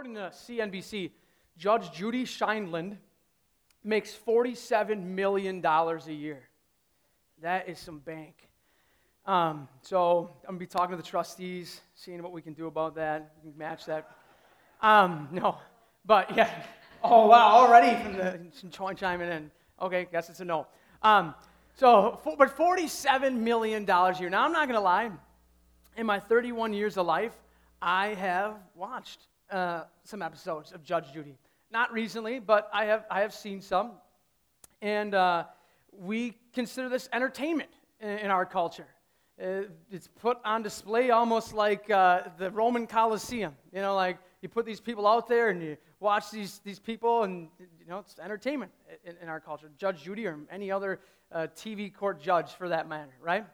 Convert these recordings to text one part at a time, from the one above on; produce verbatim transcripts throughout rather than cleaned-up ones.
According to C N B C, Judge Judy Scheindlin makes forty-seven million dollars a year. That is some bank. Um, so I'm going to be talking to the trustees, seeing what we can do about that, we can match that. Um, no, but yeah. Oh, wow, already from the chiming in. Okay, guess it's a no. Um, so, for, but forty-seven million dollars a year. Now, I'm not going to lie. In my thirty-one years of life, I have watched uh, some episodes of Judge Judy. Not recently, but I have I have seen some. And uh, we consider this entertainment in, in our culture. Uh, it's put on display almost like uh, the Roman Colosseum. You know, like you put these people out there and you watch these, these people, and you know it's entertainment in, in our culture. Judge Judy or any other uh, T V court judge for that matter, right?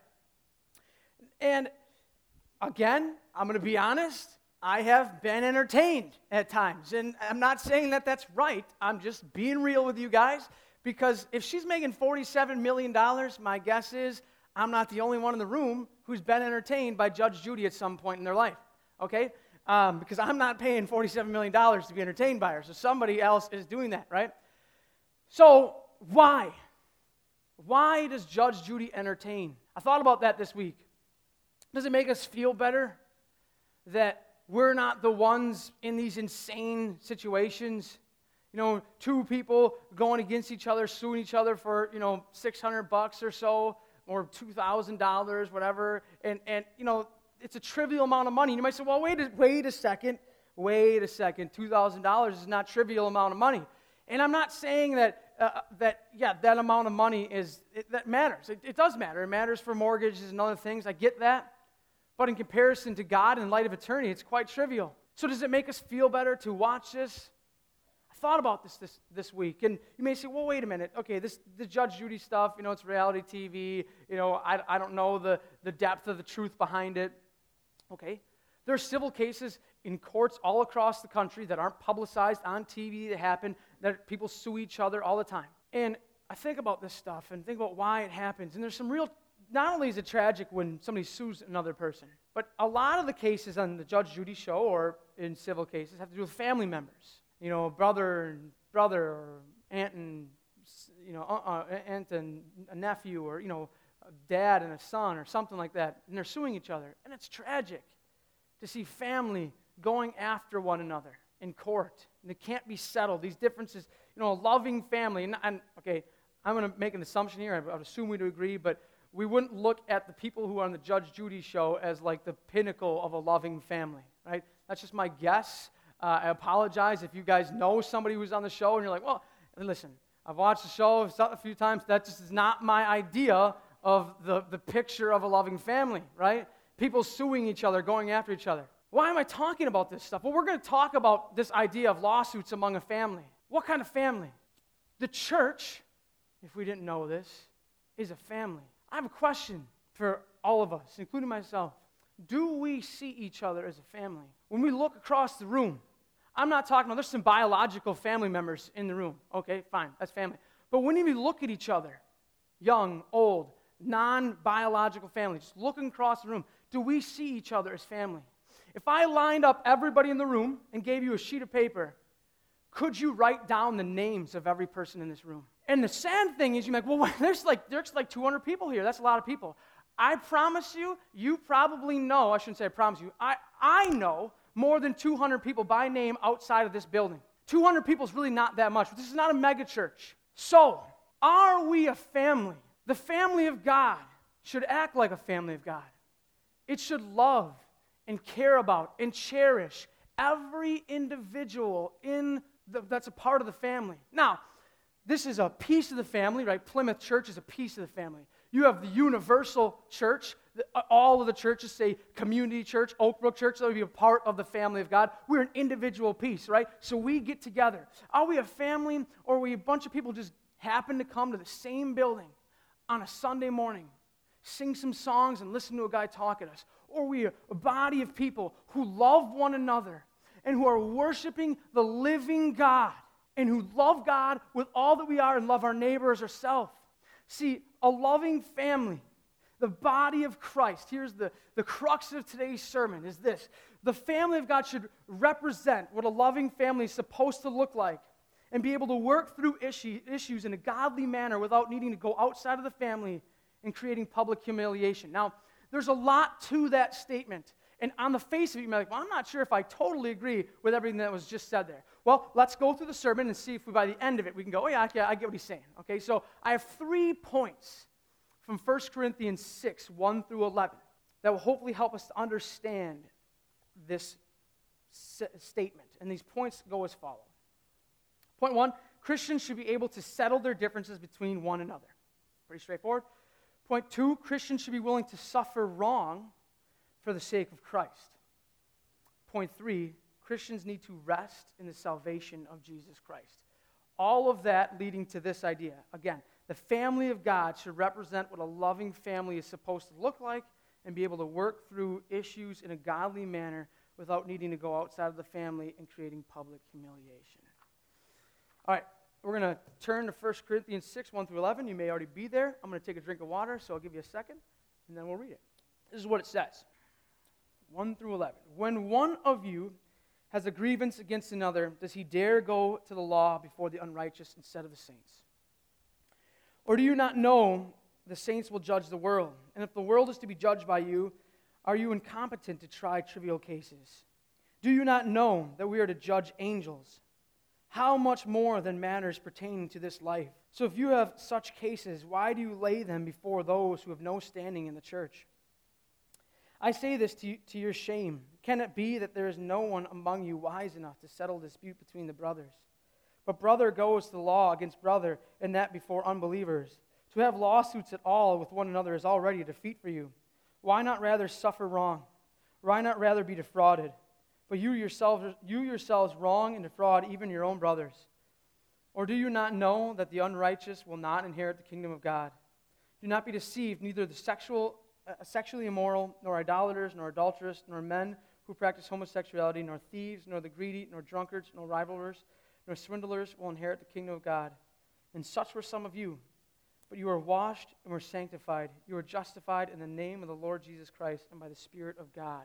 And again, I'm going to be honest, I have been entertained at times. And I'm not saying that that's right. I'm just being real with you guys, because if she's making forty-seven million dollars, my guess is I'm not the only one in the room who's been entertained by Judge Judy at some point in their life, okay? Um, because I'm not paying forty-seven million dollars to be entertained by her, so somebody else is doing that, right? So why? Why does Judge Judy entertain? I thought about that this week. Does it make us feel better that we're not the ones in these insane situations? You know, two people going against each other, suing each other for, you know, six hundred bucks or so, or two thousand dollars, whatever, and, and, you know, it's a trivial amount of money. You might say, well, wait a, wait a second, wait a second, two thousand dollars is not a trivial amount of money. And I'm not saying that, uh, that yeah, that amount of money is, it, that matters. It, it does matter. It matters for mortgages and other things. I get that. But in comparison to God and light of eternity, it's quite trivial. So does it make us feel better to watch this? I thought about this this, this week, and you may say, well, wait a minute. Okay, this the Judge Judy stuff, you know, it's reality T V. You know, I, I don't know the, the depth of the truth behind it. Okay, there are civil cases in courts all across the country that aren't publicized on T V that happen, that people sue each other all the time. And I think about this stuff and think about why it happens, and there's some real. Not only is it tragic when somebody sues another person, but a lot of the cases on the Judge Judy show or in civil cases have to do with family members. You know, brother and brother, or aunt and, you know, uh, aunt and a nephew, or, you know, a dad and a son, or something like that, and they're suing each other. And it's tragic to see family going after one another in court, and it can't be settled. These differences, you know, a loving family, and, and okay, I'm going to make an assumption here. I would assume we'd agree, but we wouldn't look at the people who are on the Judge Judy show as like the pinnacle of a loving family, right? That's just my guess. Uh, I apologize if you guys know somebody who's on the show and you're like, well, listen, I've watched the show a few times. That just is not my idea of the, the picture of a loving family, right? People suing each other, going after each other. Why am I talking about this stuff? Well, we're going to talk about this idea of lawsuits among a family. What kind of family? The church, if we didn't know this, is a family. I have a question for all of us, including myself. Do we see each other as a family? When we look across the room, I'm not talking about, there's some biological family members in the room. Okay, fine, that's family. But when we look at each other, young, old, non-biological family, just looking across the room, do we see each other as family? If I lined up everybody in the room and gave you a sheet of paper, could you write down the names of every person in this room? And the sad thing is, you're like, well, there's like there's like two hundred people here. That's a lot of people. I promise you, you probably know, I shouldn't say I promise you, I, I know more than two hundred people by name outside of this building. two hundred people is really not that much. This is not a mega church. So, are we a family? The family of God should act like a family of God. It should love and care about and cherish every individual in the, that's a part of the family. Now, this is a piece of the family, right? Plymouth Church is a piece of the family. You have the universal church. All of the churches say community church, Oak Brook Church, that would be a part of the family of God. We're an individual piece, right? So we get together. Are we a family, or are we a bunch of people just happen to come to the same building on a Sunday morning, sing some songs and listen to a guy talk at us? Or are we a, a body of people who love one another and who are worshiping the living God, and who love God with all that we are and love our neighbor as ourselves? See, a loving family, the body of Christ, here's the, the crux of today's sermon, is this. The family of God should represent what a loving family is supposed to look like and be able to work through issue, issues in a godly manner without needing to go outside of the family and creating public humiliation. Now, there's a lot to that statement. And on the face of it, you might be like, well, I'm not sure if I totally agree with everything that was just said there. Well, let's go through the sermon and see if we, by the end of it, we can go, oh, yeah, okay, I get what he's saying. Okay, so I have three points from First Corinthians six, one through eleven, that will hopefully help us to understand this s- statement. And these points go as follows. Point one, Christians should be able to settle their differences between one another. Pretty straightforward. Point two, Christians should be willing to suffer wrong for the sake of Christ. Point three, Christians need to rest in the salvation of Jesus Christ. All of that leading to this idea. Again, the family of God should represent what a loving family is supposed to look like and be able to work through issues in a godly manner without needing to go outside of the family and creating public humiliation. All right, we're going to turn to First Corinthians six, one through eleven. You may already be there. I'm going to take a drink of water, so I'll give you a second, and then we'll read it. This is what it says, one through eleven. When one of you has a grievance against another, does he dare go to the law before the unrighteous instead of the saints? Or do you not know the saints will judge the world? And if the world is to be judged by you, are you incompetent to try trivial cases? Do you not know that we are to judge angels? How much more than matters pertaining to this life? So if you have such cases, why do you lay them before those who have no standing in the church? I say this to, you, to your shame. Can it be that there is no one among you wise enough to settle a dispute between the brothers? But brother goes to the law against brother, and that before unbelievers. To have lawsuits at all with one another is already a defeat for you. Why not rather suffer wrong? Why not rather be defrauded? But you yourselves, you yourselves wrong and defraud even your own brothers. Or do you not know that the unrighteous will not inherit the kingdom of God? Do not be deceived, neither the sexual, uh, sexually immoral, nor idolaters, nor adulterers, nor men who practice homosexuality, nor thieves, nor the greedy, nor drunkards, nor rivalers, nor swindlers will inherit the kingdom of God. And such were some of you. But you are washed and were sanctified. You are justified in the name of the Lord Jesus Christ and by the Spirit of God.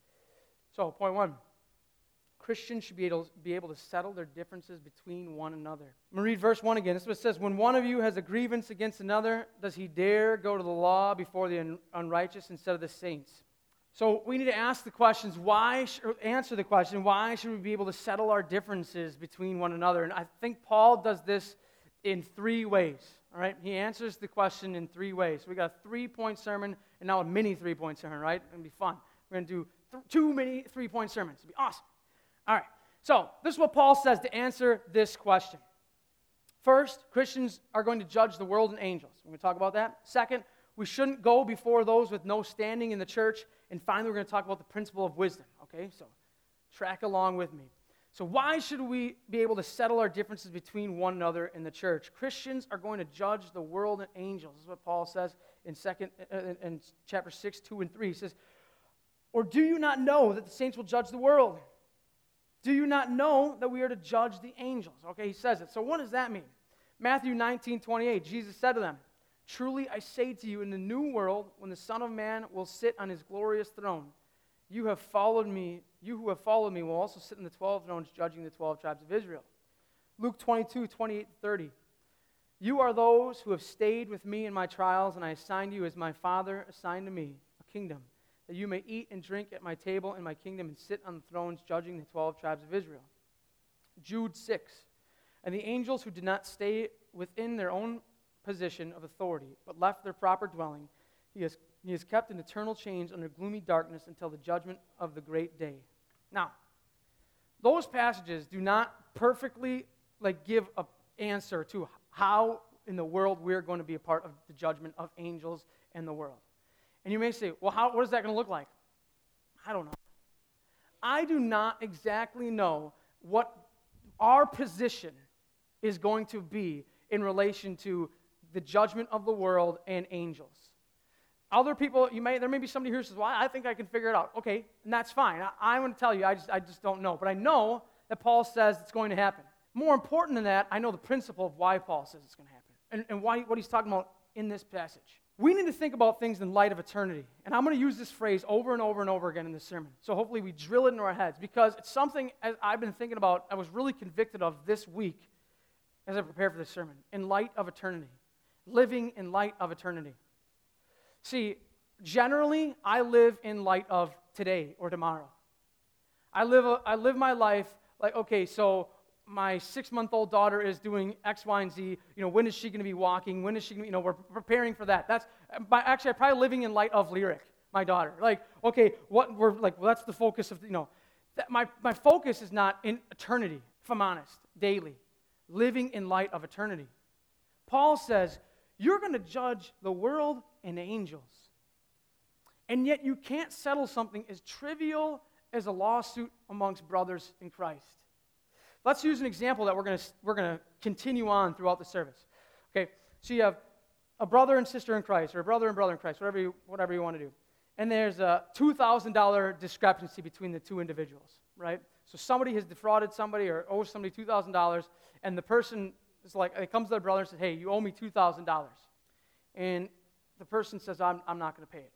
So, point one. Christians should be able, be able to settle their differences between one another. I'm going to read verse one again. This is what it says. When one of you has a grievance against another, does he dare go to the law before the un- unrighteous instead of the saints? So we need to ask the questions, why, sh- or answer the question, why should we be able to settle our differences between one another? And I think Paul does this in three ways. All right, he answers the question in three ways. So we got a three-point sermon and now a mini three-point sermon, right? It's going to be fun. We're going to do th- two mini three-point sermons. It'll be awesome. All right, so this is what Paul says to answer this question. First, Christians are going to judge the world and angels. We're going to talk about that. Second, we shouldn't go before those with no standing in the church. And finally, we're going to talk about the principle of wisdom. Okay, so track along with me. So why should we be able to settle our differences between one another in the church? Christians are going to judge the world and angels. This is what Paul says in second uh, in chapter six, two and three. He says, or do you not know that the saints will judge the world? Do you not know that we are to judge the angels? Okay, he says it. So what does that mean? Matthew nineteen, twenty-eight, Jesus said to them, truly I say to you, in the new world, when the Son of Man will sit on his glorious throne, you have followed me, you who have followed me will also sit in the twelve thrones judging the twelve tribes of Israel. Luke twenty-two, twenty-eight to thirty. You are those who have stayed with me in my trials, and I assigned you as my Father assigned to me a kingdom, that you may eat and drink at my table in my kingdom and sit on the thrones judging the twelve tribes of Israel. Jude six. And the angels who did not stay within their own position of authority, but left their proper dwelling, he has, he has kept in eternal chains under gloomy darkness until the judgment of the great day. Now, those passages do not perfectly like give an answer to how in the world we're going to be a part of the judgment of angels and the world. And you may say, well, how, what is that going to look like? I don't know. I do not exactly know what our position is going to be in relation to the judgment of the world and angels. Other people, you may there may be somebody here who says, well, I think I can figure it out. Okay, and that's fine. I, I'm going to tell you, I just, I just don't know. But I know that Paul says it's going to happen. More important than that, I know the principle of why Paul says it's going to happen and, and why, what he's talking about in this passage. we need to think about things in light of eternity. And I'm going to use this phrase over and over and over again in this sermon. So hopefully we drill it into our heads, because it's something as I've been thinking about, I was really convicted of this week as I prepared for this sermon. In light of eternity. Living in light of eternity. See, generally, I live in light of today or tomorrow. I live, a, I live my life like, okay, so my six-month-old daughter is doing X, Y, and Z. You know, when is she going to be walking? When is she going to, you know, we're preparing for that. That's, by, actually, I'm probably living in light of Lyric, my daughter. Like, okay, what, we're like, well, that's the focus of, you know, that my, my focus is not in eternity, if I'm honest, daily. Living in light of eternity. Paul says, you're going to judge the world and angels. And yet you can't settle something as trivial as a lawsuit amongst brothers in Christ. Let's use an example that we're going to we're going to continue on throughout the service. Okay, so you have a brother and sister in Christ, or a brother and brother in Christ, whatever you, whatever you want to do. And there's a two thousand dollars discrepancy between the two individuals, right? So somebody has defrauded somebody or owes somebody two thousand dollars, and the person is like, it comes to their brother and says, hey, you owe me two thousand dollars. And the person says, I'm, I'm not going to pay it.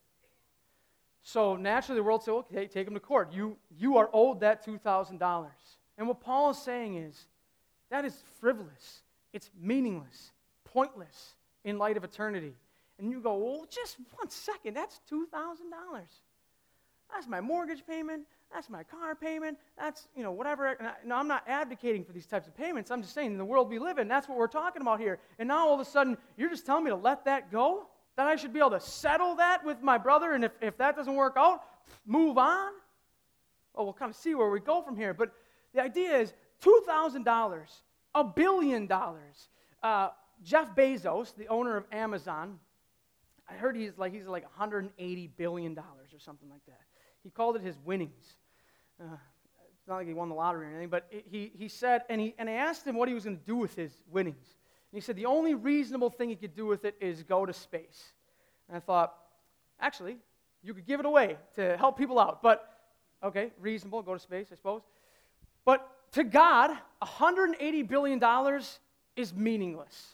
So naturally the world says, okay, take him to court. You, you are owed that two thousand dollars. And what Paul is saying is, that is frivolous. It's meaningless, pointless in light of eternity. And you go, well, just one second, that's two thousand dollars. That's my mortgage payment, that's my car payment, that's, you know, whatever. And I, no, I'm not advocating for these types of payments. I'm just saying, in the world we live in, that's what we're talking about here. And now all of a sudden, you're just telling me to let that go? That I should be able to settle that with my brother, and if, if that doesn't work out, move on? Well, we'll kind of see where we go from here. But the idea is two thousand dollars, a billion dollars. Uh, Jeff Bezos, the owner of Amazon, I heard he's like he's like one hundred eighty billion dollars or something like that. He called it his winnings. Uh, it's not like he won the lottery or anything, but he, he said, and, he, and I asked him what he was going to do with his winnings. And he said the only reasonable thing he could do with it is go to space. And I thought, actually, you could give it away to help people out. But, okay, reasonable, go to space, I suppose. But to God, one hundred eighty billion dollars is meaningless.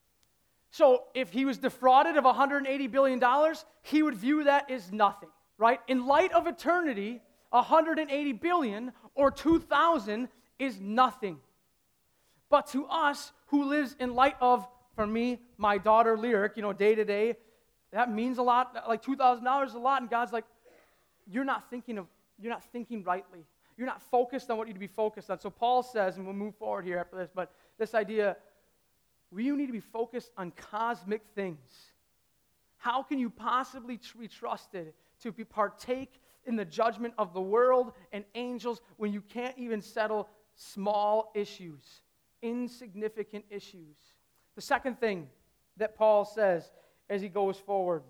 So if he was defrauded of one hundred eighty billion dollars, he would view that as nothing, right? In light of eternity, one hundred eighty billion dollars or two thousand is nothing. But to us, who lives in light of, for me, my daughter Lyric, you know, day to day, that means a lot. Like two thousand dollars is a lot, and God's like, you're not thinking of, you're not thinking rightly. You're not focused on what you need to be focused on. So Paul says, and we'll move forward here after this, but this idea, we need to be focused on cosmic things. How can you possibly be trusted to be partake in the judgment of the world and angels when you can't even settle small issues, insignificant issues? The second thing that Paul says as he goes forward,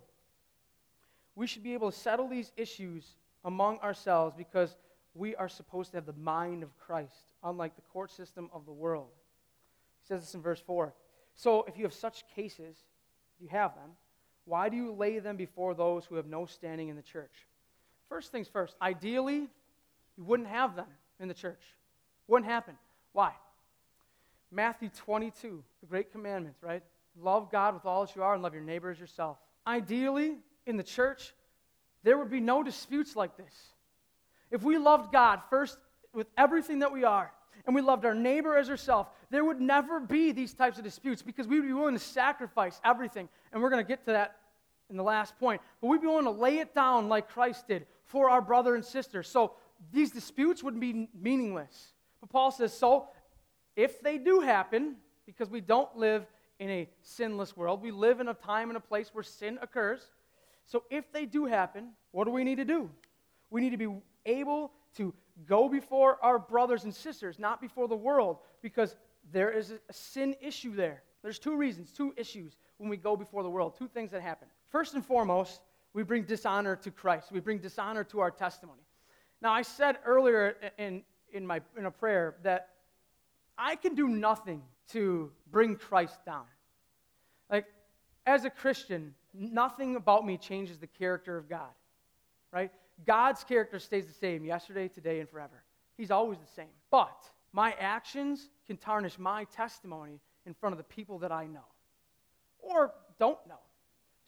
we should be able to settle these issues among ourselves because we are supposed to have the mind of Christ, unlike the court system of the world. He says this in verse four. So if you have such cases, you have them, why do you lay them before those who have no standing in the church? First things first, ideally, you wouldn't have them in the church. Wouldn't happen. Why? Matthew twenty-two, the great commandments, right? Love God with all that you are and love your neighbor as yourself. Ideally, in the church, there would be no disputes like this. If we loved God first with everything that we are, and we loved our neighbor as ourselves, there would never be these types of disputes because we would be willing to sacrifice everything. And we're going to get to that in the last point. But we'd be willing to lay it down like Christ did for our brother and sister. So these disputes would be meaningless. But Paul says, so if they do happen, because we don't live in a sinless world, we live in a time and a place where sin occurs. So if they do happen, what do we need to do? We need to be able to go before our brothers and sisters, not before the world, because there is a sin issue there. There's two reasons, two issues when we go before the world, two things that happen. First and foremost, we bring dishonor to Christ. We bring dishonor to our testimony. Now, I said earlier in, in, my, in a prayer that I can do nothing to bring Christ down. Like, as a Christian, nothing about me changes the character of God, right? God's character stays the same yesterday, today, and forever. He's always the same. But my actions can tarnish my testimony in front of the people that I know or don't know.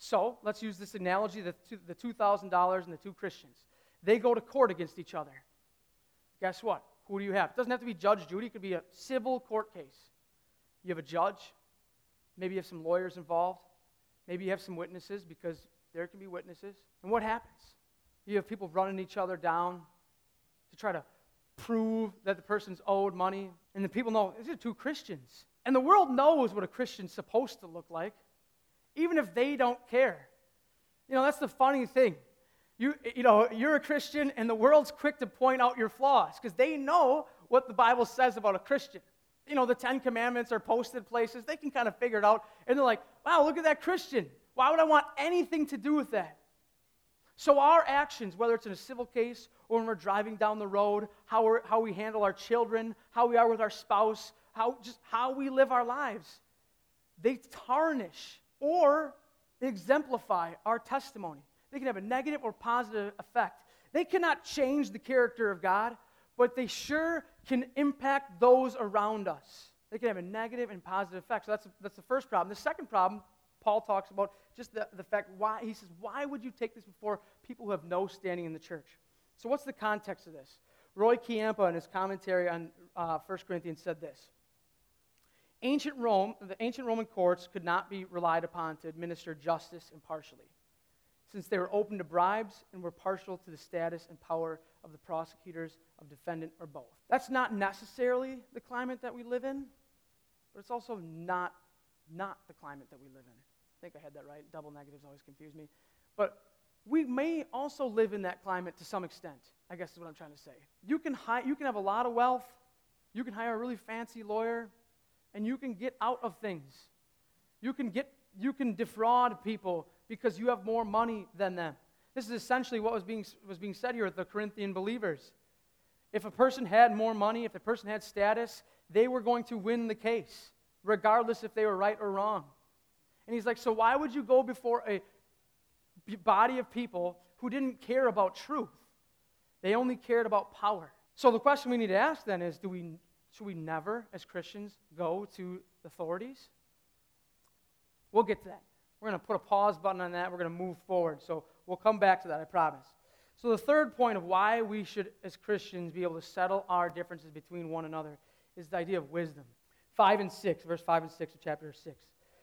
So let's use this analogy, the two, the two thousand dollars and the two Christians. They go to court against each other. Guess what? Who do you have? It doesn't have to be Judge Judy. It could be a civil court case. You have a judge. Maybe you have some lawyers involved. Maybe you have some witnesses, because there can be witnesses. And what happens? You have people running each other down to try to prove that the person's owed money. And the people know, these are two Christians. And the world knows what a Christian's supposed to look like, even if they don't care. You know, that's the funny thing. You, you know, you're a Christian, and the world's quick to point out your flaws, because they know what the Bible says about a Christian. You know, the Ten Commandments are posted places. They can kind of figure it out. And they're like, wow, look at that Christian. Why would I want anything to do with that? So our actions, whether it's in a civil case or when we're driving down the road, how, we're, how we handle our children, how we are with our spouse, how just how we live our lives, they tarnish or exemplify our testimony. They can have a negative or positive effect. They cannot change the character of God, but they sure can impact those around us. They can have a negative and positive effect. So that's, that's the first problem. The second problem, Paul talks about just the, the fact why, he says, why would you take this before people who have no standing in the church? So what's the context of this? Roy Chiampa, in his commentary on uh, First Corinthians, said this. Ancient Rome, the ancient Roman courts could not be relied upon to administer justice impartially, since they were open to bribes and were partial to the status and power of the prosecutors, of defendant, or both. That's not necessarily the climate that we live in, but it's also not, not the climate that we live in. I think I had that right. Double negatives always confuse me. But we may also live in that climate to some extent, I guess is what I'm trying to say. You can, hi- you can have a lot of wealth, you can hire a really fancy lawyer, and you can get out of things. You can get, you can defraud people because you have more money than them. This is essentially what was being, was being said here with the Corinthian believers. If a person had more money, if the person had status, they were going to win the case, regardless if they were right or wrong. And he's like, so why would you go before a body of people who didn't care about truth? They only cared about power. So the question we need to ask then is, do we, should we never, as Christians, go to authorities? We'll get to that. We're going to put a pause button on that. We're going to move forward. So we'll come back to that, I promise. So the third point of why we should, as Christians, be able to settle our differences between one another is the idea of wisdom. Five and six, verse five and six of chapter six.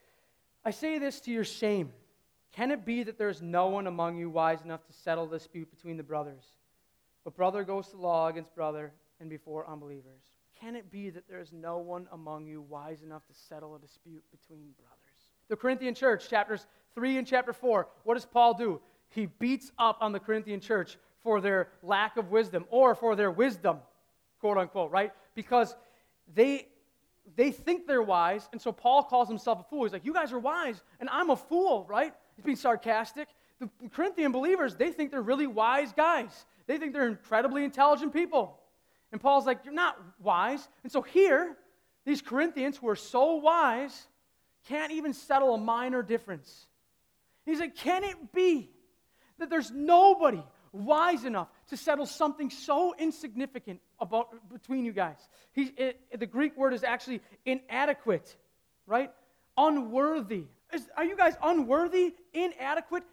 I say this to your shame. Can it be that there is no one among you wise enough to settle the dispute between the brothers? But brother goes to law against brother and before unbelievers. Can it be that there is no one among you wise enough to settle a dispute between brothers? The Corinthian church, chapters three and chapter four, what does Paul do? He beats up on the Corinthian church for their lack of wisdom, or for their wisdom, quote unquote, right? Because they they think they're wise, and so Paul calls himself a fool. He's like, you guys are wise, and I'm a fool, right? He's being sarcastic. The Corinthian believers, they think they're really wise guys. They think they're incredibly intelligent people. And Paul's like, you're not wise. And so here, these Corinthians who are so wise can't even settle a minor difference. He's like, can it be that there's nobody wise enough to settle something so insignificant about between you guys? He, it, the Greek word is actually inadequate, right? Unworthy. Is, are you guys unworthy, inadequate,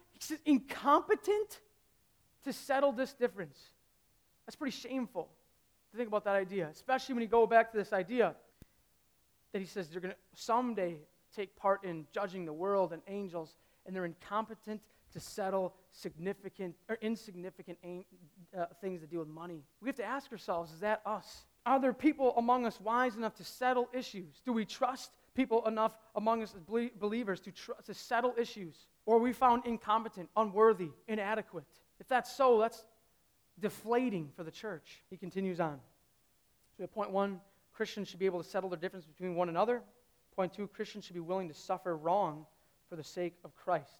incompetent to settle this difference? That's pretty shameful to think about that idea, especially when you go back to this idea that he says they're going to someday take part in judging the world and angels, and they're incompetent to settle significant or insignificant uh, things that deal with money. We have to ask ourselves, is that us? Are there people among us wise enough to settle issues? Do we trust people enough among us as believers to, tr- to settle issues? Or are we found incompetent, unworthy, inadequate? If that's so, that's deflating for the church. He continues on. So at point one, Christians should be able to settle their difference between one another. Point two, Christians should be willing to suffer wrong for the sake of Christ.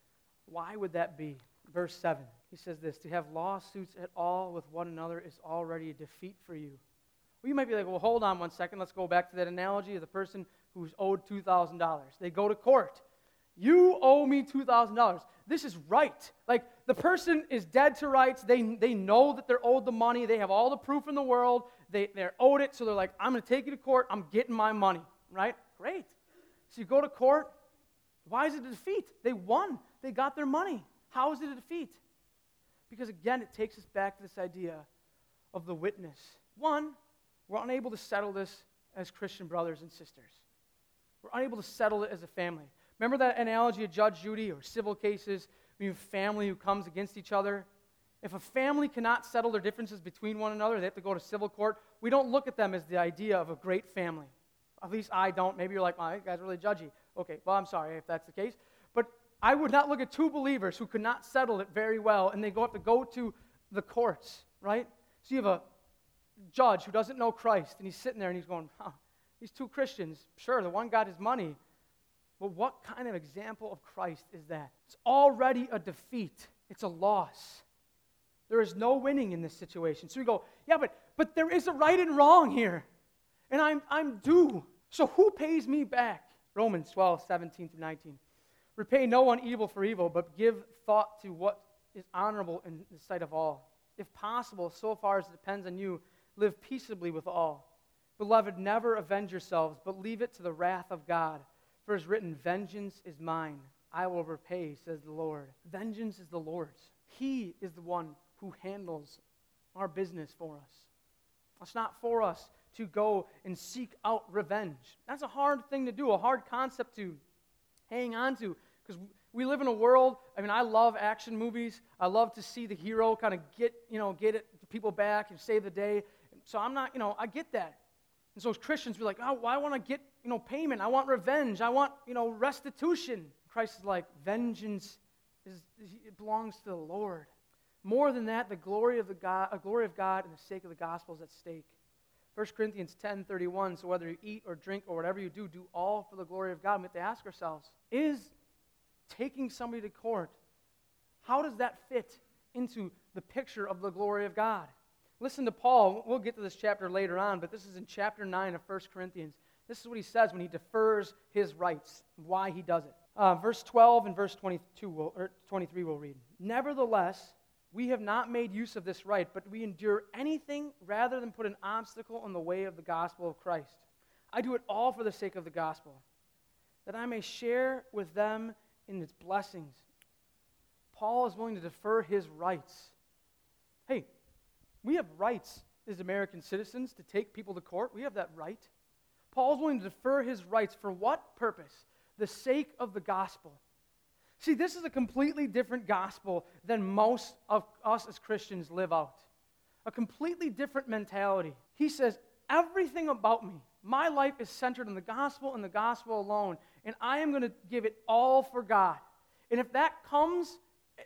Why would that be? Verse seven, he says this, to have lawsuits at all with one another is already a defeat for you. Well, you might be like, well, hold on one second. Let's go back to that analogy of the person who's owed two thousand dollars. They go to court. You owe me two thousand dollars. This is right. Like, the person is dead to rights. They, they know that they're owed the money. They have all the proof in the world. They, they're owed it, so they're like, I'm going to take you to court. I'm getting my money, right? Great. So you go to court. Why is it a defeat? They won. They got their money. How is it a defeat? Because again, it takes us back to this idea of the witness. One, we're unable to settle this as Christian brothers and sisters. We're unable to settle it as a family. Remember that analogy of Judge Judy or civil cases when you have family who comes against each other? If a family cannot settle their differences between one another, they have to go to civil court. We don't look at them as the idea of a great family. At least I don't. Maybe you're like, oh, you guys are really judgy. Okay, well, I'm sorry if that's the case. But I would not look at two believers who could not settle it very well, and they go have to go to the courts, right? So you have a judge who doesn't know Christ, and he's sitting there and he's going, huh, these two Christians, sure, the one got his money, but what kind of example of Christ is that? It's already a defeat. It's a loss. There is no winning in this situation. So we go, yeah, but but there is a right and wrong here, and I'm I'm due. So who pays me back? Romans twelve, seventeen through nineteen. Repay no one evil for evil, but give thought to what is honorable in the sight of all. If possible, so far as it depends on you, live peaceably with all. Beloved, never avenge yourselves, but leave it to the wrath of God. For it is written, vengeance is mine. I will repay, says the Lord. Vengeance is the Lord's. He is the one who handles our business for us. It's not for us to go and seek out revenge. That's a hard thing to do, a hard concept to hang on to, because we live in a world, I mean, I love action movies. I love to see the hero kind of get, you know, get it, people back and save the day. So I'm not, you know, I get that. And so as Christians, we're like, oh, well, I want to get, you know, payment. I want revenge. I want, you know, restitution. Christ is like, vengeance is, it belongs to the Lord. More than that, the glory of the God, uh, glory of God and the sake of the gospel is at stake. First Corinthians ten thirty-one, so whether you eat or drink or whatever you do, do all for the glory of God. We have to ask ourselves, is taking somebody to court, how does that fit into the picture of the glory of God? Listen to Paul. We'll get to this chapter later on, but this is in chapter nine of First Corinthians. This is what he says when he defers his rights, why he does it. Uh, verse twelve and verse twenty-two, will, or twenty-three we'll read. Nevertheless, we have not made use of this right, but we endure anything rather than put an obstacle in the way of the gospel of Christ. I do it all for the sake of the gospel, that I may share with them in its blessings. Paul is willing to defer his rights. Hey, we have rights as American citizens to take people to court. We have that right. Paul's willing to defer his rights for what purpose? The sake of the gospel. See, this is a completely different gospel than most of us as Christians live out. A completely different mentality. He says, everything about me, my life is centered on the gospel and the gospel alone, and I am going to give it all for God. And if that comes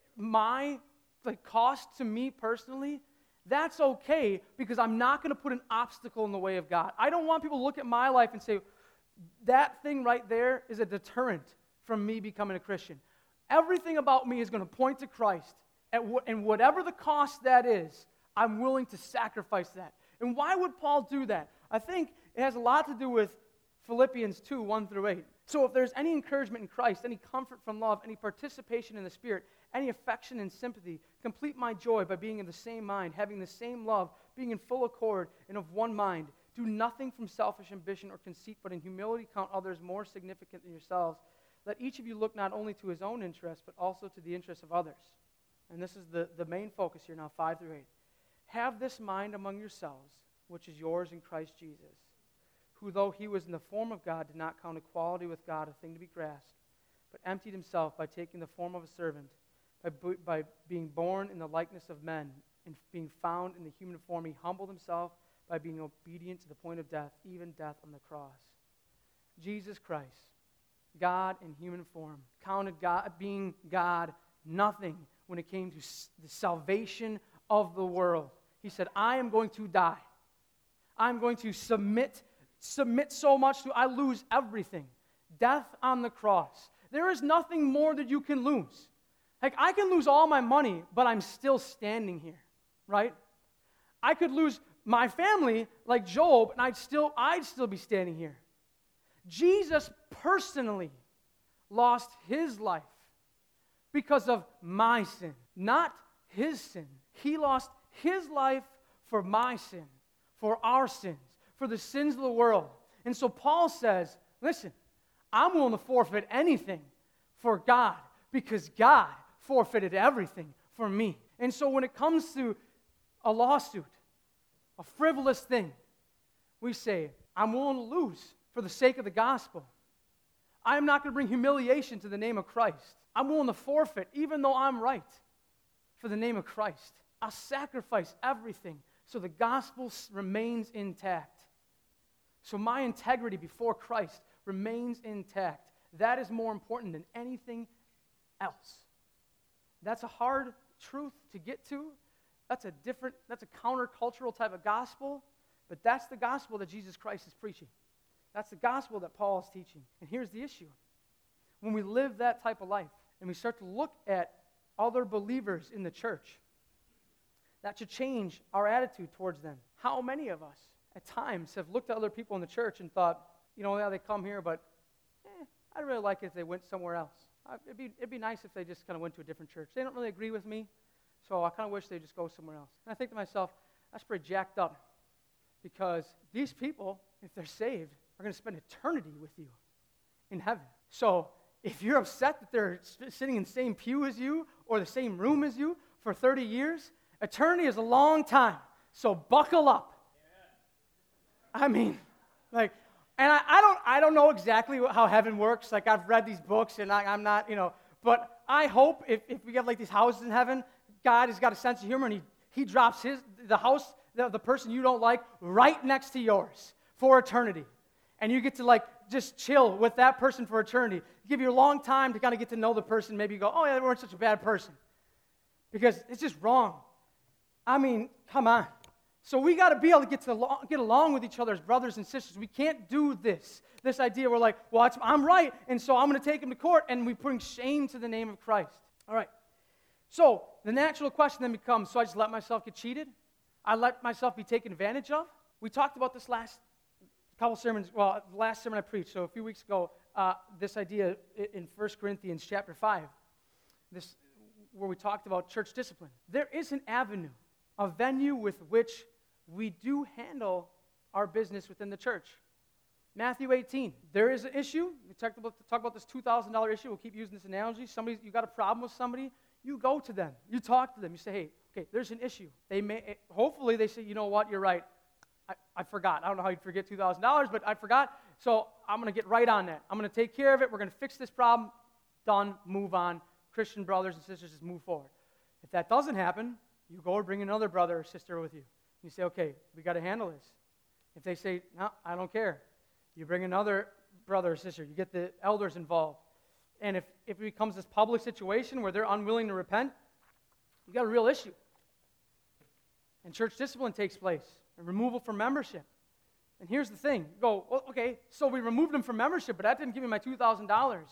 my like cost to me personally, that's okay, because I'm not going to put an obstacle in the way of God. I don't want people to look at my life and say, that thing right there is a deterrent from me becoming a Christian. Everything about me is going to point to Christ, and whatever the cost that is, I'm willing to sacrifice that. And why would Paul do that? I think it has a lot to do with Philippians two, one through eight. So if there's any encouragement in Christ, any comfort from love, any participation in the Spirit, any affection and sympathy, complete my joy by being in the same mind, having the same love, being in full accord and of one mind. Do nothing from selfish ambition or conceit, but in humility count others more significant than yourselves. Let each of you look not only to his own interests, but also to the interests of others. And this is the, the main focus here now, five through eight. Have this mind among yourselves, which is yours in Christ Jesus, who though he was in the form of God, did not count equality with God a thing to be grasped, but emptied himself by taking the form of a servant, by, by being born in the likeness of men, and being found in the human form, he humbled himself by being obedient to the point of death, even death on the cross. Jesus Christ, God in human form, counted God, being God nothing when it came to the salvation of the world. He said, I am going to die. I'm going to submit, submit so much to I lose everything. Death on the cross. There is nothing more that you can lose. Like, I can lose all my money, but I'm still standing here, right? I could lose my family like Job, and I'd still, I'd still be standing here. Jesus personally lost his life because of my sin, not his sin. He lost his life for my sin, for our sins, for the sins of the world. And so Paul says, listen, I'm willing to forfeit anything for God, because God forfeited everything for me. And so when it comes to a lawsuit, a frivolous thing, we say, I'm willing to lose for the sake of the gospel. I'm not going to bring humiliation to the name of Christ. I'm willing to forfeit, even though I'm right, for the name of Christ. I'll sacrifice everything so the gospel remains intact. So my integrity before Christ remains intact. That is more important than anything else. That's a hard truth to get to. That's a different, that's a countercultural type of gospel, but that's the gospel that Jesus Christ is preaching. That's the gospel that Paul is teaching. And here's the issue. When we live that type of life, and we start to look at other believers in the church, that should change our attitude towards them. How many of us, at times, have looked at other people in the church and thought, you know, yeah, they come here, but eh, I'd really like it if they went somewhere else. It'd be, it'd be nice if they just kind of went to a different church. They don't really agree with me, so I kind of wish they'd just go somewhere else. And I think to myself, that's pretty jacked up, because these people, if they're saved, are going to spend eternity with you in heaven. So if you're upset that they're sitting in the same pew as you or the same room as you for thirty years, eternity is a long time. So buckle up. Yeah. I mean, like, and I, I don't I don't know exactly how heaven works. Like, I've read these books, and I, I'm not, you know, but I hope if, if we have like these houses in heaven, God has got a sense of humor, and he, he drops his the house, the, the person you don't like, right next to yours for eternity. And you get to, like, just chill with that person for eternity. Give you a long time to kind of get to know the person. Maybe you go, oh, yeah, they weren't such a bad person. Because it's just wrong. I mean, come on. So we got to be able to get to lo- get along with each other as brothers and sisters. We can't do this. This idea we're like, well, it's, I'm right, and so I'm going to take him to court, and we bring shame to the name of Christ. All right. So the natural question then becomes, so I just let myself get cheated? I let myself be taken advantage of? We talked about this last couple sermons, well, the last sermon I preached, so a few weeks ago, uh, this idea in First Corinthians chapter five, this where we talked about church discipline. There is an avenue, a venue with which we do handle our business within the church. Matthew eighteen, there is an issue. We talked about, talk about this two thousand dollars issue. We'll keep using this analogy. Somebody, you got a problem with somebody, you go to them. You talk to them. You say, hey, okay, there's an issue. They may, hopefully they say, you know what, you're right. I, I forgot. I don't know how you'd forget two thousand dollars, but I forgot, so I'm going to get right on that. I'm going to take care of it. We're going to fix this problem. Done. Move on. Christian brothers and sisters, just move forward. If that doesn't happen, you go or bring another brother or sister with you. You say, okay, we got to handle this. If they say, no, I don't care, you bring another brother or sister. You get the elders involved. And if, if it becomes this public situation where they're unwilling to repent, you got a real issue. And church discipline takes place. And removal from membership. And here's the thing. You go, well, okay, so we removed him from membership, but that didn't give me my two thousand dollars.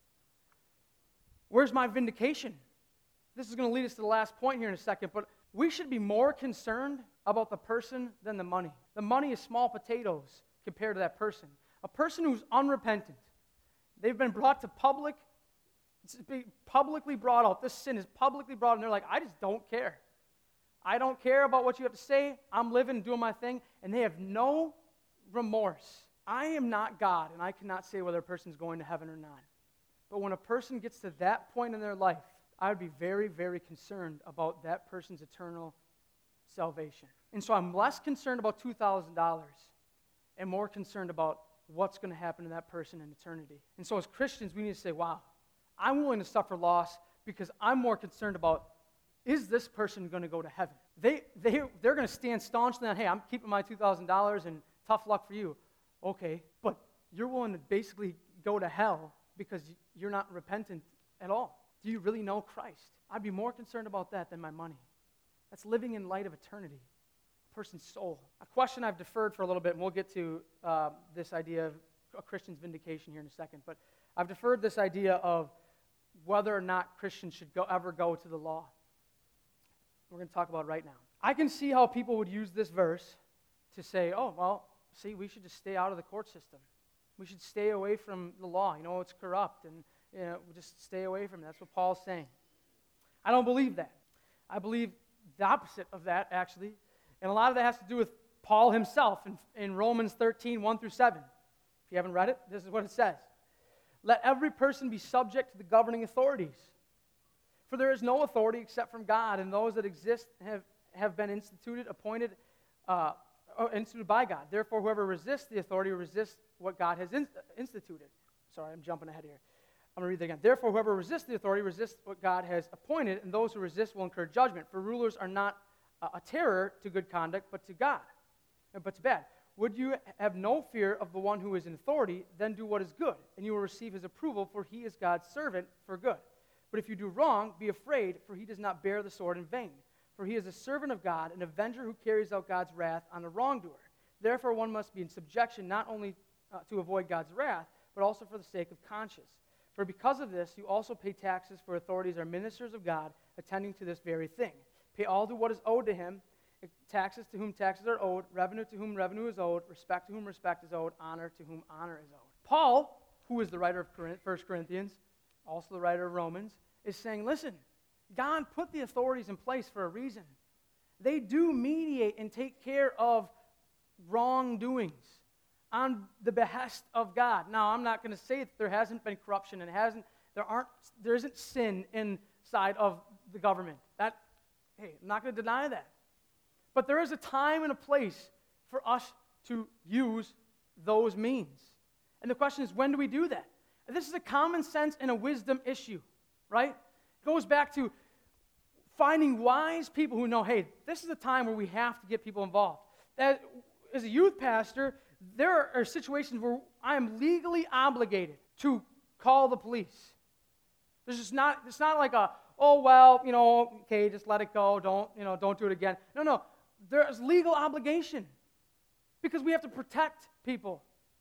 Where's my vindication? This is going to lead us to the last point here in a second, but we should be more concerned about the person than the money. The money is small potatoes compared to that person. A person who's unrepentant, they've been brought to public, it's publicly brought out. This sin is publicly brought out, and they're like, I just don't care. I don't care about what you have to say. I'm living, doing my thing, and they have no remorse. I am not God, and I cannot say whether a person's going to heaven or not. But when a person gets to that point in their life, I would be very, very concerned about that person's eternal salvation. And so I'm less concerned about two thousand dollars and more concerned about what's going to happen to that person in eternity. And so as Christians, we need to say, wow, I'm willing to suffer loss because I'm more concerned about, is this person going to go to heaven? They, they, they're going to stand staunchly on, hey, I'm keeping my two thousand dollars and tough luck for you. Okay, but you're willing to basically go to hell because you're not repentant at all. Do you really know Christ? I'd be more concerned about that than my money. That's living in light of eternity, a person's soul. A question I've deferred for a little bit, and we'll get to uh, this idea of a Christian's vindication here in a second, but I've deferred this idea of whether or not Christians should go, ever go to the law. We're going to talk about it right now. I can see how people would use this verse to say, oh, well, see, we should just stay out of the court system. We should stay away from the law. You know, it's corrupt, and you know, we just stay away from it. That's what Paul's saying. I don't believe that. I believe the opposite of that, actually. And a lot of that has to do with Paul himself in, in Romans thirteen, one through seven. If you haven't read it, this is what it says. Let every person be subject to the governing authorities, For there is no authority except from God, and those that exist have, have been instituted, appointed, uh, instituted by God. Therefore, whoever resists the authority resists what God has in, instituted. Sorry, I'm jumping ahead here. I'm going to read that again. Therefore, whoever resists the authority resists what God has appointed, and those who resist will incur judgment. For rulers are not uh, a terror to good conduct, but to God, but to bad. Would you have no fear of the one who is in authority, then do what is good, and you will receive his approval, for he is God's servant for good. But if you do wrong, be afraid, for he does not bear the sword in vain. For he is a servant of God, an avenger who carries out God's wrath on the wrongdoer. Therefore, one must be in subjection not only uh, to avoid God's wrath, but also for the sake of conscience. For because of this, you also pay taxes, for authorities are ministers of God, attending to this very thing. Pay all to what is owed to him, taxes to whom taxes are owed, revenue to whom revenue is owed, respect to whom respect is owed, honor to whom honor is owed. Paul, who is the writer of First Corinthians, also the writer of Romans, is saying, listen, God put the authorities in place for a reason. They do mediate and take care of wrongdoings on the behest of God. Now, I'm not going to say that there hasn't been corruption and hasn't there aren't there isn't sin inside of the government. That, hey, I'm not going to deny that. But there is a time and a place for us to use those means. And the question is, when do we do that? And this is a common sense and a wisdom issue, right? It goes back to finding wise people who know, hey, this is a time where we have to get people involved. That, as a youth pastor, there are situations where I am legally obligated to call the police. There's just not, it's not like a, oh, well, you know, okay, just let it go, don't, you know, don't do it again. No, no, there's legal obligation because we have to protect people.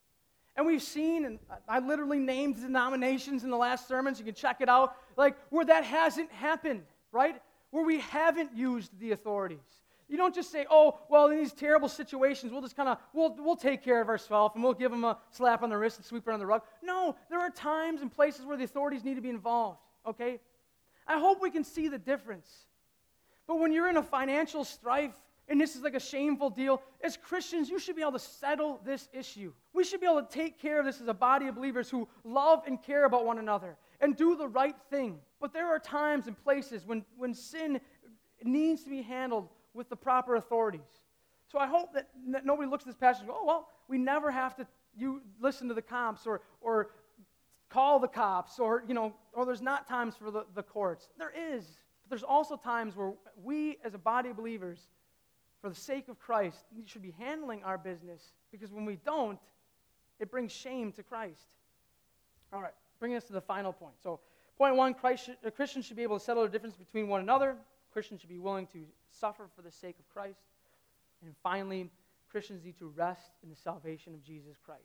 And we've seen, and I literally named denominations in the last sermons, you can check it out, like where that hasn't happened, right? Where we haven't used the authorities. You don't just say, oh, well, in these terrible situations, we'll just kind of, we'll, we'll take care of ourselves and we'll give them a slap on the wrist and sweep it on the rug. No, there are times and places where the authorities need to be involved, okay? I hope we can see the difference. But when you're in a financial strife, and this is like a shameful deal, as Christians, you should be able to settle this issue. We should be able to take care of this as a body of believers who love and care about one another and do the right thing. But there are times and places when, when sin needs to be handled with the proper authorities. So I hope that, that nobody looks at this passage and goes, oh, well, we never have to you listen to the cops or, or call the cops or, you know, or there's not times for the, the courts. There is. But there's also times where we as a body of believers, for the sake of Christ, we should be handling our business because when we don't, it brings shame to Christ. All right, bringing us to the final point. So, point one, Christ should, a Christian should be able to settle the difference between one another. Christians should be willing to suffer for the sake of Christ. And finally, Christians need to rest in the salvation of Jesus Christ.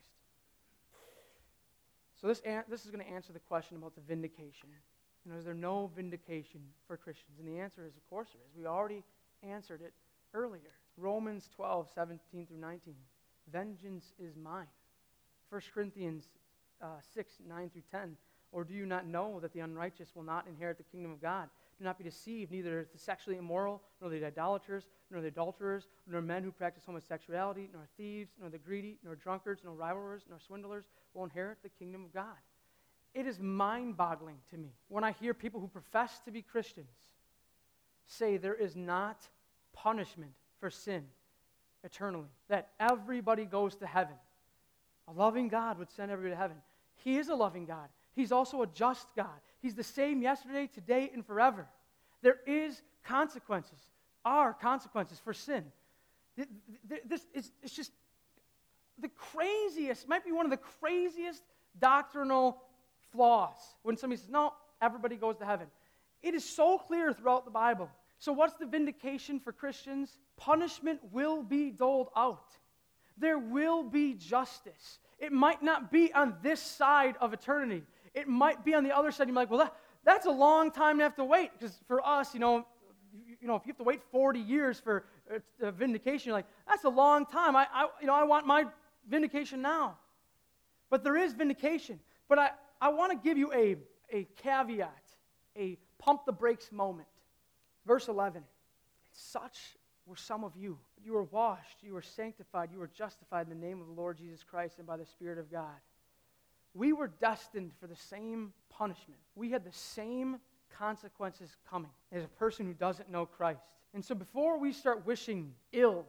So this, an- this is going to answer the question about the vindication. You know, is there no vindication for Christians? And the answer is, of course there is. We already answered it earlier. Romans twelve, seventeen through nineteen. Vengeance is mine. First Corinthians uh, six, nine through ten. Or do you not know that the unrighteous will not inherit the kingdom of God? Do not be deceived, neither the sexually immoral, nor the idolaters, nor the adulterers, nor men who practice homosexuality, nor thieves, nor the greedy, nor drunkards, nor rivalers, nor swindlers will inherit the kingdom of God. It is mind-boggling to me when I hear people who profess to be Christians say there is not punishment for sin eternally, that everybody goes to heaven. A loving God would send everybody to heaven. He is a loving God. He's also a just God. He's the same yesterday, today, and forever. There is consequences, are consequences for sin. This is it's just the craziest, might be one of the craziest doctrinal flaws when somebody says, no, everybody goes to heaven. It is so clear throughout the Bible. So what's the vindication for Christians? Punishment will be doled out. There will be justice. It might not be on this side of eternity. It might be on the other side. You're like, well, that, that's a long time to have to wait. Because for us, you know, you, you know, if you have to wait forty years for a, a vindication, you're like, that's a long time. I, I, you know, I want my vindication now. But there is vindication. But I, I want to give you a, a caveat, a pump the brakes moment. Verse eleven, such were some of you. You were washed, you were sanctified, you were justified in the name of the Lord Jesus Christ and by the Spirit of God. We were destined for the same punishment. We had the same consequences coming as a person who doesn't know Christ. And so before we start wishing ill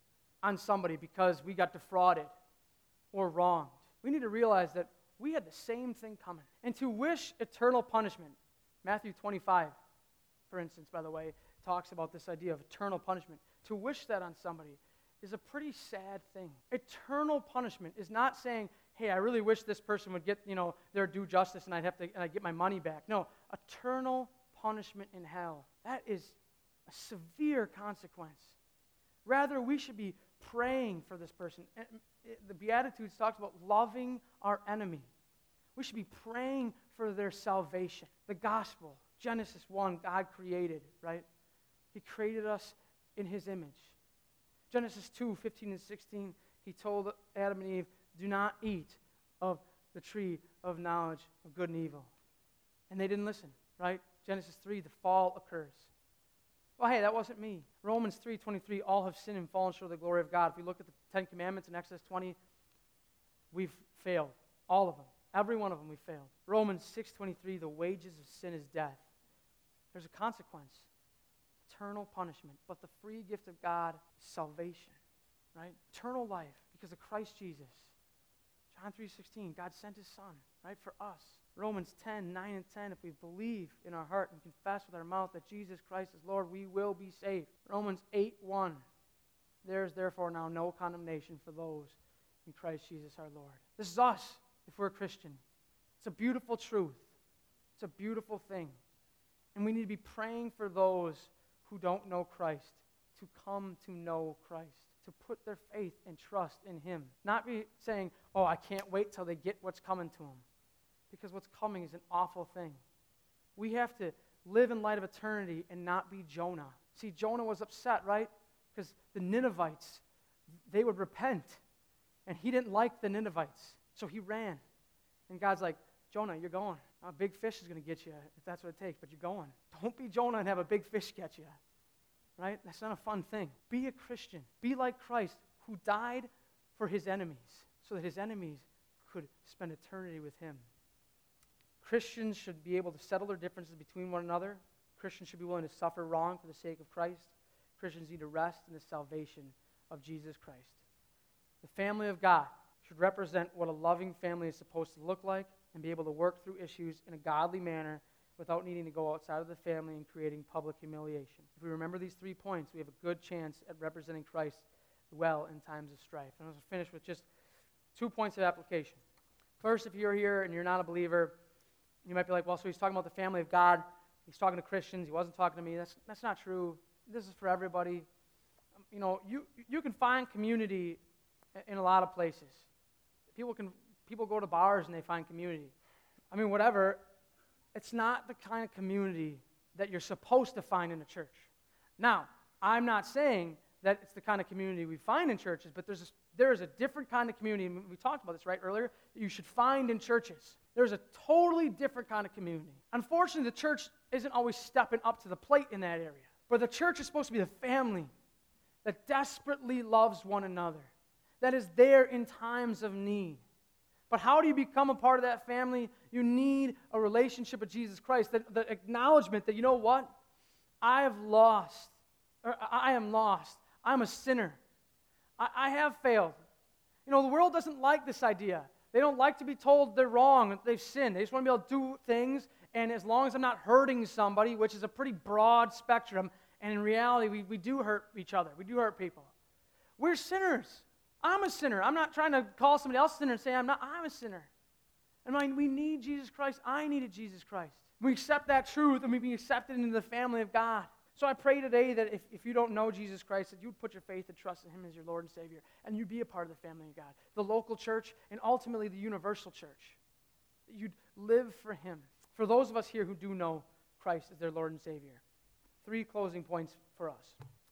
on somebody because we got defrauded or wronged, we need to realize that we had the same thing coming. And to wish eternal punishment, Matthew twenty-five, for instance, by the way, talks about this idea of eternal punishment. To wish that on somebody is a pretty sad thing. Eternal punishment is not saying, hey, I really wish this person would get, you know, their due justice and I'd have to and I'd get my money back. No, eternal punishment in hell. That is a severe consequence. Rather, we should be praying for this person. The Beatitudes talks about loving our enemy. We should be praying for their salvation. The gospel, Genesis one, God created, right? He created us in his image. Genesis two, fifteen and sixteen, he told Adam and Eve, do not eat of the tree of knowledge of good and evil. And they didn't listen, right? Genesis three, the fall occurs. Well, hey, that wasn't me. Romans three twenty-three, all have sinned and fallen short of the glory of God. If we look at the Ten Commandments in Exodus twenty, we've failed. All of them. Every one of them we failed. Romans six twenty-three, the wages of sin is death. There's a consequence. Eternal punishment. But the free gift of God is salvation, right? Eternal life because of Christ Jesus. John three sixteen, God sent his Son, right, for us. Romans ten, nine and ten, if we believe in our heart and confess with our mouth that Jesus Christ is Lord, we will be saved. Romans eight one, there is therefore now no condemnation for those in Christ Jesus our Lord. This is us, if we're a Christian. It's a beautiful truth. It's a beautiful thing. And we need to be praying for those who don't know Christ to come to know Christ, to put their faith and trust in him. Not be saying, oh, I can't wait till they get what's coming to them. Because what's coming is an awful thing. We have to live in light of eternity and not be Jonah. See, Jonah was upset, right? Because the Ninevites, they would repent. And he didn't like the Ninevites. So he ran. And God's like, Jonah, you're going. A big fish is going to get you if that's what it takes, but you're going. Don't be Jonah and have a big fish get you. Right? That's not a fun thing. Be a Christian. Be like Christ, who died for his enemies so that his enemies could spend eternity with him. Christians should be able to settle their differences between one another. Christians should be willing to suffer wrong for the sake of Christ. Christians need to rest in the salvation of Jesus Christ. The family of God should represent what a loving family is supposed to look like and be able to work through issues in a godly manner without needing to go outside of the family and creating public humiliation. If we remember these three points, we have a good chance at representing Christ well in times of strife. And I'm going to finish with just two points of application. First, if you're here and you're not a believer, you might be like, well, so he's talking about the family of God. He's talking to Christians. He wasn't talking to me. That's that's not true. This is for everybody. Um, you know, you you can find community in a lot of places. People can people go to bars and they find community. I mean, whatever. It's not the kind of community that you're supposed to find in a church. Now, I'm not saying that it's the kind of community we find in churches, but there's a, there is a different kind of community, and we talked about this right earlier, that you should find in churches. There's a totally different kind of community. Unfortunately, the church isn't always stepping up to the plate in that area. But the church is supposed to be the family that desperately loves one another, that is there in times of need. But how do you become a part of that family? You need a relationship with Jesus Christ, the, the acknowledgement that, you know what? I have lost, or I am lost. I'm a sinner. I, I have failed. You know, the world doesn't like this idea. They don't like to be told they're wrong, that they've sinned. They just want to be able to do things, and as long as I'm not hurting somebody, which is a pretty broad spectrum, and in reality, we, we do hurt each other. We do hurt people. We're sinners. I'm a sinner. I'm not trying to call somebody else a sinner and say I'm not. I'm a sinner. And I, we need Jesus Christ. I needed Jesus Christ. We accept that truth, and we be accepted into the family of God. So I pray today that if, if you don't know Jesus Christ, that you would put your faith and trust in him as your Lord and Savior, and you'd be a part of the family of God, the local church, and ultimately the universal church. That you'd live for him. For those of us here who do know Christ as their Lord and Savior, three closing points for us.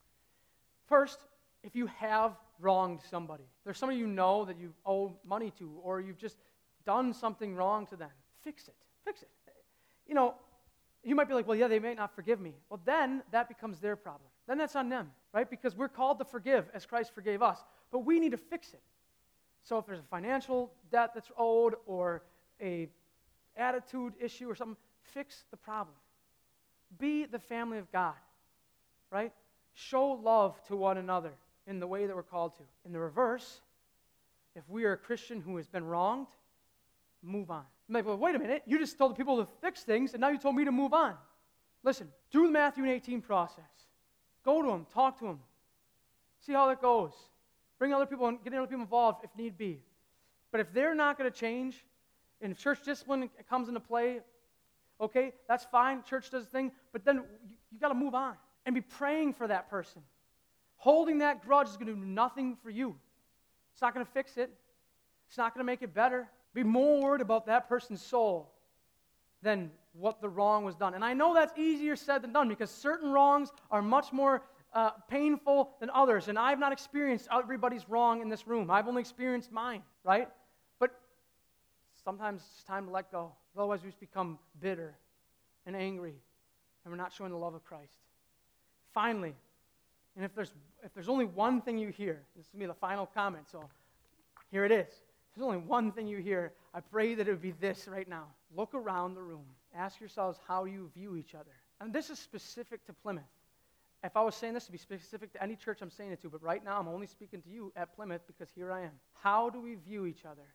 First, if you have wronged somebody, there's somebody you know that you owe money to, or you've just done something wrong to them, fix it. Fix it. You know, you might be like, well, yeah, they may not forgive me. Well, then that becomes their problem. Then that's on them, right? Because we're called to forgive as Christ forgave us, but we need to fix it. So if there's a financial debt that's owed or a attitude issue or something, fix the problem. be the family of God, right? Show love to one another in the way that we're called to. In the reverse, if we are a Christian who has been wronged, move on. I'm like, well, wait a minute. You just told the people to fix things, and now you told me to move on. Listen, do the Matthew eighteen process. Go to them. Talk to them. See how that goes. Bring other people and get other people involved if need be. But if they're not going to change, and if church discipline comes into play, okay, that's fine. Church does its thing. But then you, you got to move on and be praying for that person. Holding that grudge is going to do nothing for you. It's not going to fix it. It's not going to make it better. Be more worried about that person's soul than what the wrong was done. And I know that's easier said than done because certain wrongs are much more uh, painful than others. And I've not experienced everybody's wrong in this room. I've only experienced mine, right? But sometimes it's time to let go. Otherwise, we just become bitter and angry, and we're not showing the love of Christ. Finally, and if there's if there's only one thing you hear, this will be the final comment, so here it is. If there's only one thing you hear, I pray that it would be this right now. Look around the room. Ask yourselves how you view each other. And this is specific to Plymouth. If I was saying this to be specific to any church I'm saying it to, but right now I'm only speaking to you at Plymouth because here I am. How do we view each other?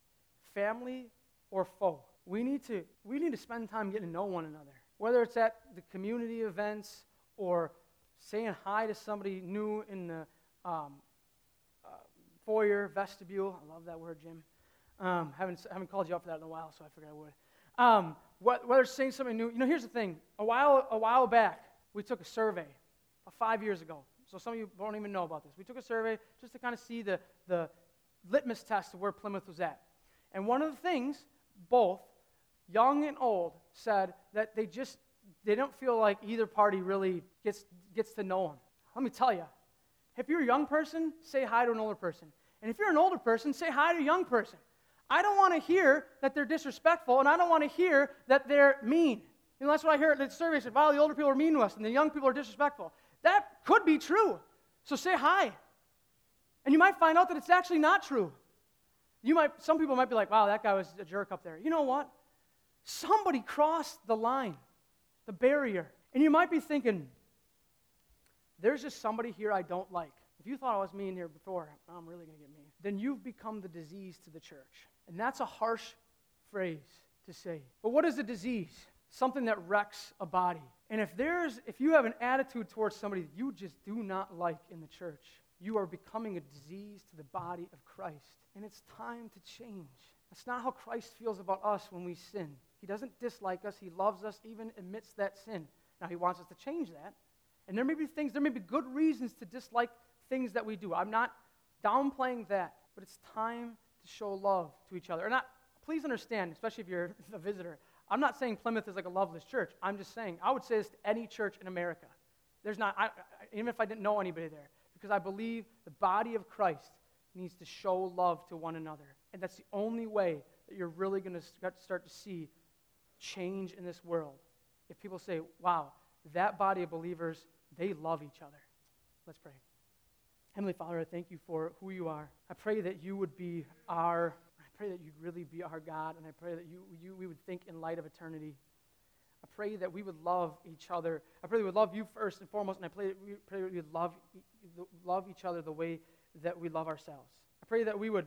Family or foe? We need to we need to spend time getting to know one another. Whether it's at the community events or saying hi to somebody new in the um, uh, foyer, vestibule. I love that word, Jim. Um, haven't haven't called you up for that in a while, so I figured I would. Um, wh- whether it's saying something new. You know, here's the thing. A while a while back, we took a survey, about five years ago. So some of you don't even know about this. We took a survey just to kind of see the, the litmus test of where Plymouth was at. And one of the things, both young and old, said that they just they don't feel like either party really gets gets to know them. Let me tell you, if you're a young person, say hi to an older person. And if you're an older person, say hi to a young person. I don't want to hear that they're disrespectful, and I don't want to hear that they're mean. You know, that's what I hear at the survey. Said, wow, the older people are mean to us, and the young people are disrespectful. That could be true. So say hi. And you might find out that it's actually not true. You might, some people might be like, wow, that guy was a jerk up there. You know what? Somebody crossed the line, the barrier. And you might be thinking, there's just somebody here I don't like. If you thought I was mean here before, I'm really going to get mean. Then you've become the disease to the church. And that's a harsh phrase to say. But what is a disease? Something that wrecks a body. And if there's, if you have an attitude towards somebody that you just do not like in the church, you are becoming a disease to the body of Christ. And it's time to change. That's not how Christ feels about us when we sin. He doesn't dislike us. He loves us even amidst that sin. Now, he wants us to change that. And there may be things, there may be good reasons to dislike things that we do. I'm not downplaying that, but it's time to show love to each other. And not, please understand, especially if you're a visitor, I'm not saying Plymouth is like a loveless church. I'm just saying, I would say this to any church in America. There's not, I, I, even if I didn't know anybody there, because I believe the body of Christ needs to show love to one another. And that's the only way that you're really going to start to see change in this world. If people say, wow, that body of believers, they love each other. Let's pray. Heavenly Father, I thank you for who you are. I pray that you would be our, I pray that you'd really be our God, and I pray that you, you we would think in light of eternity. I pray that we would love each other. I pray that we would love you first and foremost, and I pray that we, pray that we would love, love each other the way that we love ourselves. I pray that we would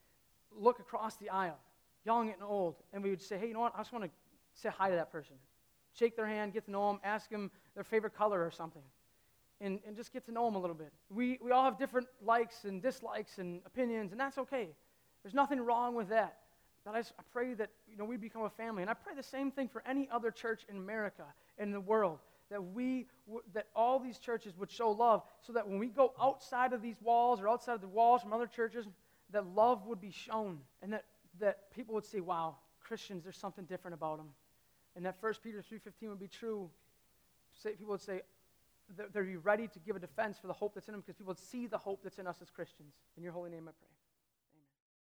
look across the aisle, young and old, and we would say, hey, you know what, I just want to say hi to that person. Shake their hand, get to know them, ask them their favorite color or something, and, and just get to know them a little bit. We, we all have different likes and dislikes and opinions, and that's okay. There's nothing wrong with that. But I, just, I pray that you know we become a family, and I pray the same thing for any other church in America, in the world, that we, w- that all these churches would show love, so that when we go outside of these walls or outside of the walls from other churches, that love would be shown, and that, that people would say, wow, Christians, there's something different about them. And that First Peter three fifteen would be true. Say, people would say they'd be ready to give a defense for the hope that's in them because people would see the hope that's in us as Christians. In your holy name I pray.